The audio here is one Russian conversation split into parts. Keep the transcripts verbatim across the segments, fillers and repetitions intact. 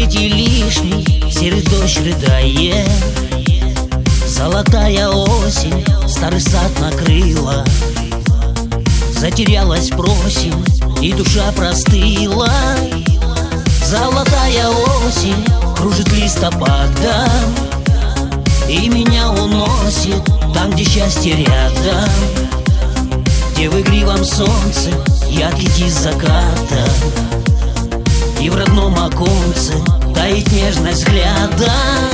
свете лишний серый дождь рыдает. Золотая осень старый сад накрыла, затерялась просень, и душа простыла. Золотая осень кружит листопадом, и меня уносит там, где счастье рядом, где в игривом солнце яркий диск заката, и в родном оконце тает нежность взгляда.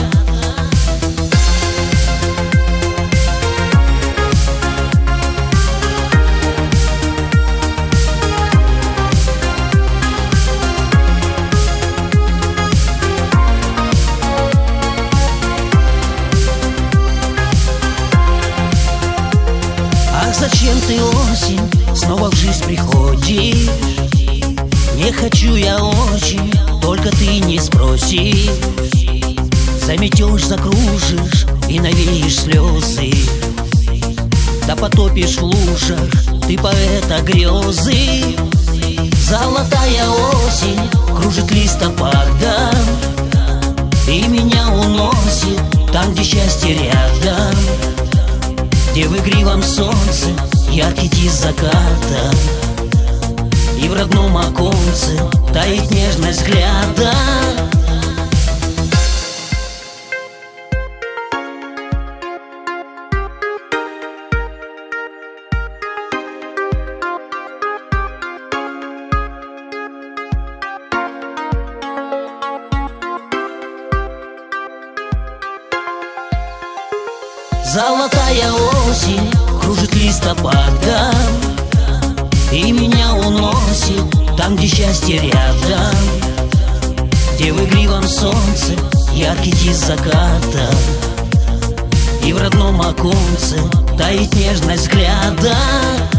Ах, зачем ты, осень, снова в жизнь приходишь? Не хочу я очень, только ты не спросишь. Заметешь, закружишь и навеешь слезы, да потопишь в лужах ты поэта грезы. Золотая осень кружит листопадом, и меня уносит там, где счастье рядом, где в игривом солнце яркий диск заката, и в родном оконце тает нежность взгляда. Золотая осень кружит листопадом, и меня уносит там, где счастье рядом, где в игривом солнце яркий диск заката, и в родном оконце тает нежность взгляда.